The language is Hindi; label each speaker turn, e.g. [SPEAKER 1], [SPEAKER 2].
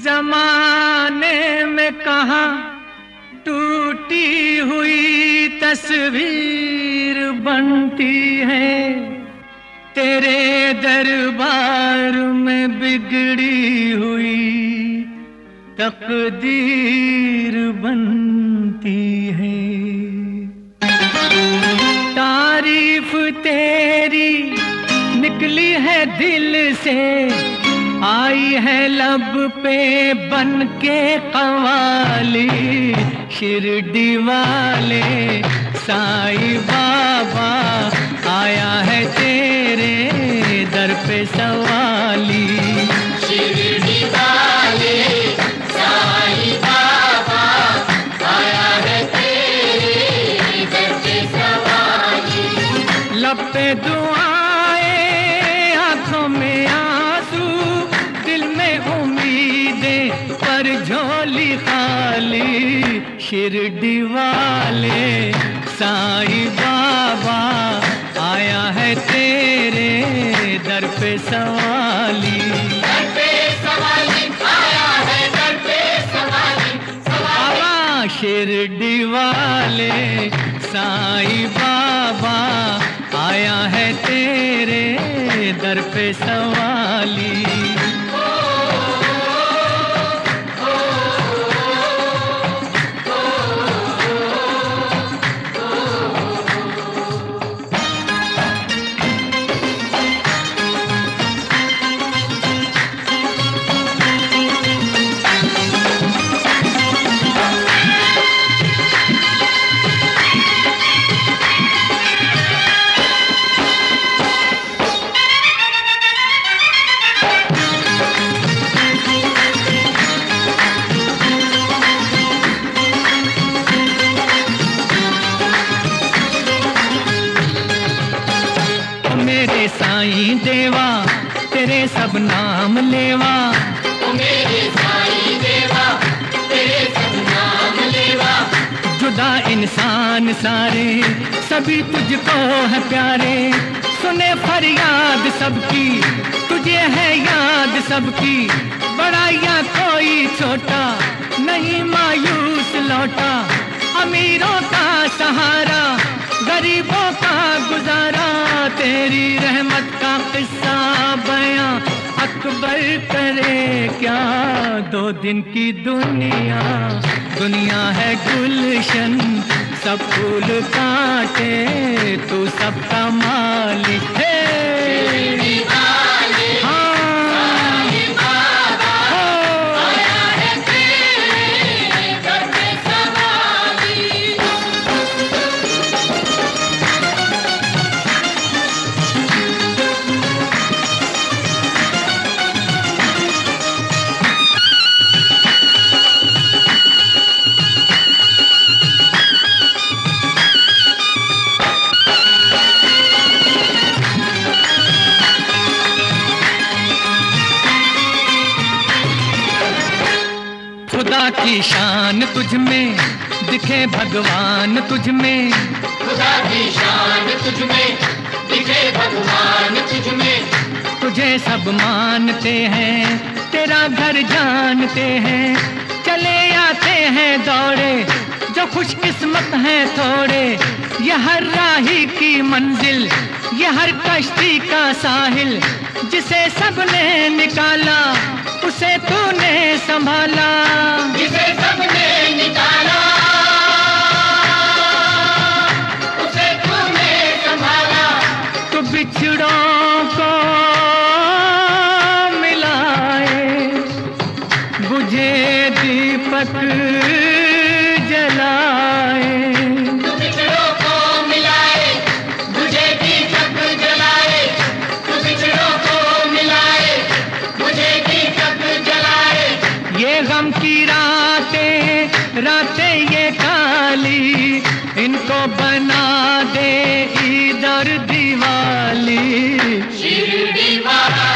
[SPEAKER 1] जमाने में कहाँ टूटी हुई तस्वीर बनती है, तेरे दरबार में बिगड़ी हुई तकदीर बनती है। तारीफ तेरी निकली है दिल से, आई है लब पे बन के कवाली। शिरडी वाले साईं बाबा आया है तेरे दर पे सवाली।
[SPEAKER 2] शिरडी वाले साईं बाबा आया है तेरे दर पे सवाली।
[SPEAKER 1] लब पे दुआएं, आंखों में आंसू, दिल में उम्मीदें पर झोली खाली। शिरडी वाले साईं बाबा आया है तेरे दर पे सवाली।
[SPEAKER 2] दर पे सवाली आया है, दर पे सवाली
[SPEAKER 1] बाबा शिरडी वाले साईं बाबा आया है तेरे दर पे सवाली। मेरे साईं देवा तेरे सब नाम लेवा,
[SPEAKER 2] ओ मेरे साईं देवा तेरे सब नाम लेवा।
[SPEAKER 1] जुदा इंसान सारे सभी तुझको है प्यारे। सुने फरियाद सबकी तुझे है याद सबकी। बड़ा या कोई छोटा नहीं मायूस लौटा। अमीरों का सहारा गरीबों का गुजारा। तेरी रहमत का किस्सा बयां अकबर करे क्या। 2 दिन की दुनिया दुनिया है गुलशन, सब फूल काटे तू सबका मालिक है।
[SPEAKER 2] शिरडी वाले साईं बाबा आया है तेरे दर पे सवाली।
[SPEAKER 1] खुदा की शान तुझ में दिखे भगवान तुझ में।
[SPEAKER 2] खुदा की शान तुझ में दिखे भगवान तुझ में।
[SPEAKER 1] तुझे सब मानते हैं तेरा घर जानते हैं। चले आते हैं दौड़े जो खुशकिस्मत हैं थोड़े। ये हर राही की मंजिल, ये हर कश्ती का साहिल। जिसे सबने निकाला उसे तूने संभाला।
[SPEAKER 2] जिसे सबने निकाला उसे तूने संभाला।
[SPEAKER 1] तो बिछड़ों को मिलाए बुझे दीपक जलाए।
[SPEAKER 2] तू बिछड़ों को मिलाए बुझे दीपक जलाए। तू बिछड़ों को मिलाए बुझे दीपक जलाए।
[SPEAKER 1] ये गम की रातें रातें ये काली, इनको बना दे ईद और दिवाली।
[SPEAKER 2] शिरडी वाले